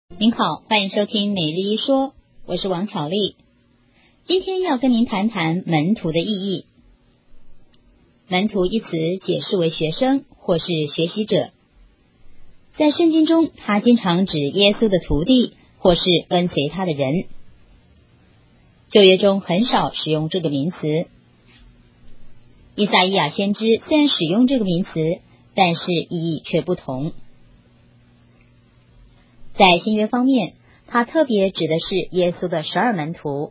您好，欢迎收听每日一说，我是王巧丽。今天要跟您谈谈门徒的意义。门徒一词解释为学生或是学习者，在圣经中，它经常指耶稣的徒弟或是跟随他的人。旧约中很少使用这个名词。以赛亚先知虽然使用这个名词，但是意义却不同。在新约方面，它特别指的是耶稣的12门徒。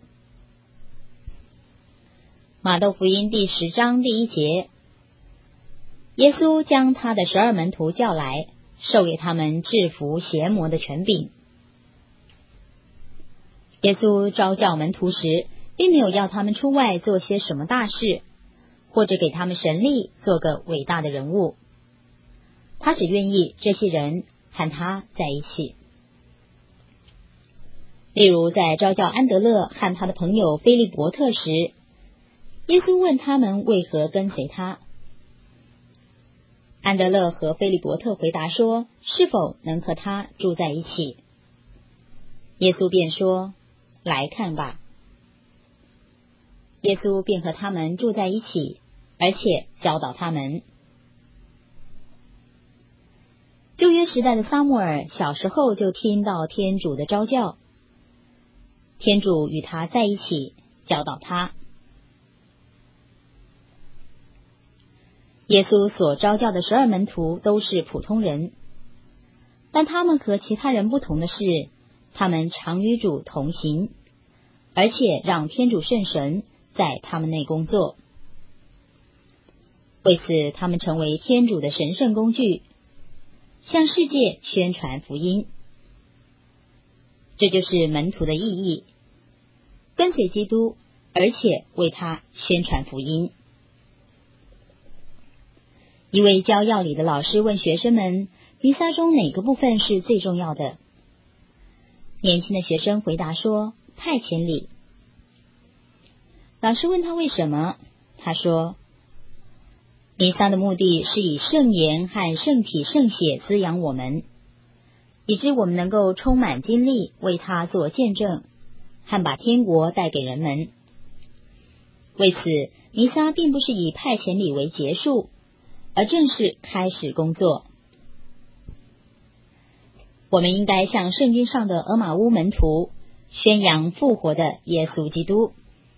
马窦福音第10章第1节，耶稣将他的12门徒叫来，授给他们制服邪魔的权柄。耶稣召叫门徒时，并没有要他们出外做些什么大事，或者给他们神力做个伟大的人物。他只愿意这些人和他在一起。例如在召叫安德勒和他的朋友菲利伯特时，耶稣问他们为何跟随他。安德勒和菲利伯特回答说，是否能和他住在一起。耶稣便说，来看吧。耶稣便和他们住在一起，而且教导他们。旧约时代的撒母耳小时候就听到天主的召叫，天主与他在一起，教导他。耶稣所召叫的12门徒都是普通人，但他们和其他人不同的是，他们常与主同行，而且让天主圣神在他们内工作。为此，他们成为天主的神圣工具，向世界宣传福音。这就是门徒的意义，跟随基督，而且为他宣传福音。一位教药理的老师问学生们，弥撒中哪个部分是最重要的？年轻的学生回答说，派遣礼。老师问他为什么，他说，弥撒的目的是以圣言和圣体圣血滋养我们，以致我们能够充满精力为他做见证，和把天国带给人们。为此，弥撒并不是以派遣礼为结束，而正是开始工作。我们应该像圣经上的俄玛乌门徒，宣扬复活的耶稣基督。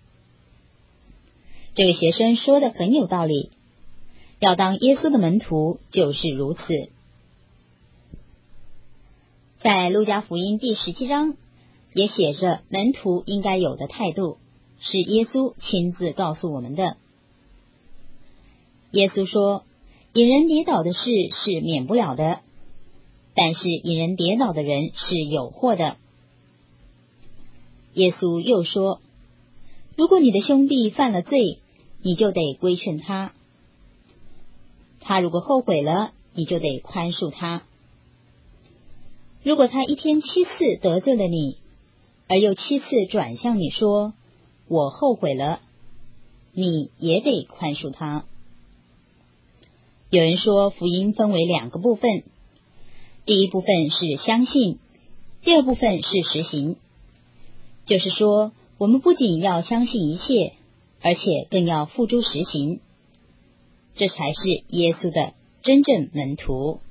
这位学生说的很有道理，要当耶稣的门徒就是如此。在路加福音第17章也写着门徒应该有的态度，是耶稣亲自告诉我们的。耶稣说，引人跌倒的事是免不了的，但是引人跌倒的人是有祸的。耶稣又说，如果你的兄弟犯了罪，你就得规劝他，他如果后悔了，你就得宽恕他。如果他一天7次得罪了你，而又7次转向你说，我后悔了，你也得宽恕他。有人说福音分为2个部分，第一部分是相信，第二部分是实行。就是说，我们不仅要相信一切，而且更要付诸实行，这才是耶稣的真正门徒。